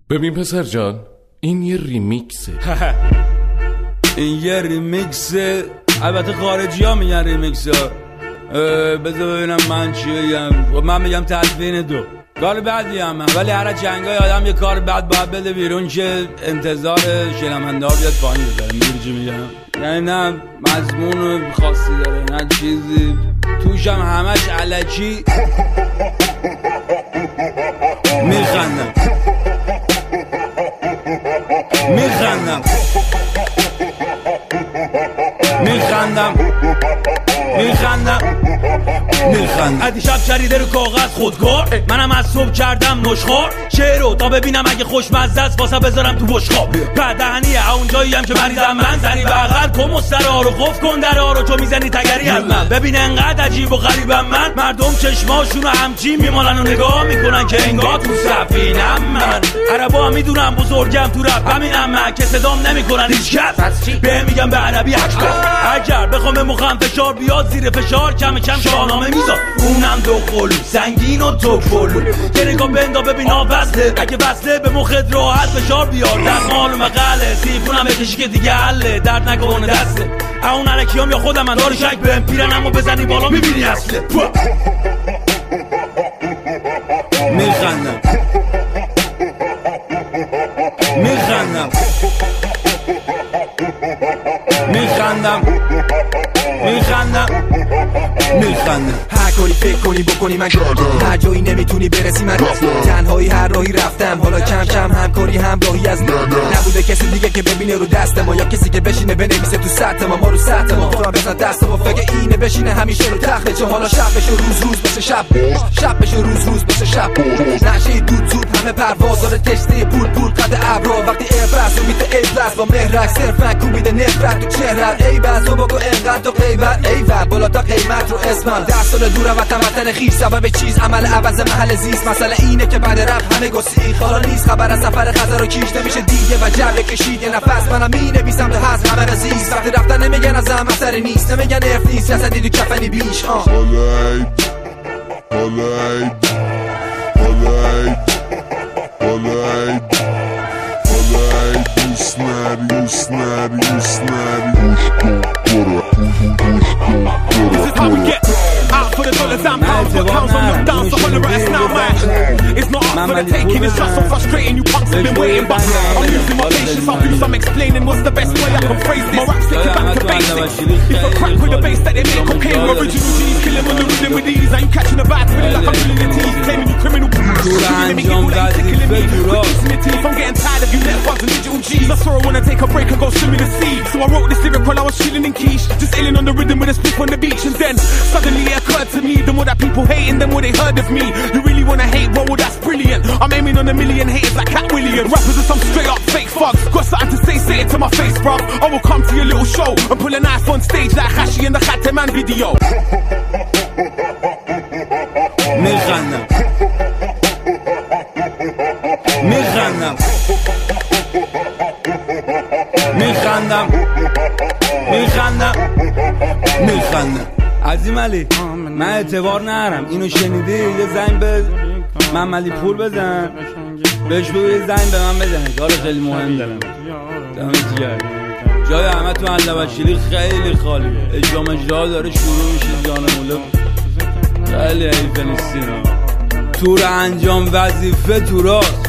ببین پسر جان، این یه ریمیکسه. این یه ریمیکسه. البته خارجی ها میگن ریمیکسه. بذار ببینم من چی بگم. من میگم تدوین دو. کار بدی هم من، ولی هر جنگای آدم یه کار بد باید بده بیرون که انتظار شنونده ها بیاد پایین بذاره. میدونی چی میگم؟ یعنی نه مضمون خاصی داره نه چیزی، توش هم همش علکی میخندم میخندم میخندم میخندم میخندم. ادی شب چریده رو کاغذ خودکار، منم از صبح کردم نشخار شعر رو تا ببینم اگه خوشمزه است واسه بذارم تو بشقاب. بعدهنیه اونجایی هم که مریضم من، زنی بغل کن مسترها رو قفل کن درها رو، تو میزنی تگری از من. ببین انقدر عجیب و غریبم من، مردم چشماشونو همچین میمالن و نگاه میکنن که انگار تو سفینم من. عربا هم میدونم بزرگم تو رپ، همینم من که صدام نمیکنن هیچ کس. به میگم به عربی اگر بخوام مخم فشار بیاد زیر فشار، کم کم شاهنامه میذار اونم دو قلو سنگین و تو پلو. که نگاه بندا ببین ها وصله، اگه وصله به مخت راحت فشار بیار. در معلوم قله سیفونم بکشی که دیگه حله، درد نکنه دسته اون علکیام یا خودم من داره شک بهم پیرنمو بزنی بالا میبینی اصله. میخندم میخندم میخندم میخندم میخندم. هر کاری فکر کنی بکنی من کردم، هر جایی نمیتونی برسی من رفتم، تنهایی هر راهی رفتم، حالا کم کم همکاری همراهی از نبوده کسی دیگه که ببینه رو دست ما، یا کسی که بشینه بنویسه تو سطح ما رو سطح ما. تو هم بزن دست ما فکر اینه بشینه همیشه رو تخته، چه حالا شب بشه روز بشه شب، شب بشه روز بشه شب. نشه دود زود همه پرواز داره تشته پول قد ابرا، وقتی افرس رو میده ایبلس با مهرک صرفا کوبیده نفرت تو چهرت. ای بس تو بگو انقدر تو غیبت ایول بالا تا قیمت رو اسمم. 10 سال دور وطن خیش سبب چیز عمل عوض محل زیست. مسئله اینه که بعد رپ همه گسیخ حالا نیست خبر از سفر خزر و کیش نمیشه دیگه و جبه کشید یه نفس. منم مینویسم تو حز همه رزیز، وقتی رفتن نمیگن از هم اثری نیست، نمیگن اف نیست جسدی تو کفنی بیش. This is how we get out for the dollars and pounds, for pounds on lockdown, so holler at us now, man. It's not up for the taking, it's just so frustrating. You punks have been waiting, but I'm losing my patience. I'll do some explaining. What's the best way I can phrase this? My rap's take you back to basics. If a crack with the bass that they make cocaine, original G's kill him on the rhythm with ease. Are you catching a bad feeling like I'm feeling your teeth? Claiming you criminal. Let me get all that tickling me. Releasing your teeth. I'm getting tired of you net bugs and digital G's. I saw I wanna take a break and go swim in the sea. So I wrote this lyric while I was chilling in quiche, just ailing on the rhythm with a split on the beach. And then suddenly it occurred to me, the more that people hating, the more they heard of me. You really wanna hate, well that's brilliant. I'm aiming on a million haters like Cat Williams. Rappers are some straight up fake fucks. Got something to say it to my face, bruv. I will come to your little show and pull a knife on stage like Hashi in the Khateman video. میخندم میخندم میخندم میخندم میخندم. عظیم علی من اعتبار نرم، اینو شنیدی یه زنگ به محمدی پور بزن، بهش بگو یه زنگ به من بزنه، کار خیلی مهم دارم. دمت گرم. جای همه تو علوشیری خیلی خالیه، اجرا داره شروع میشه. جانموله خیلی حیف نیستینا. تور انجام وظیفه تو راست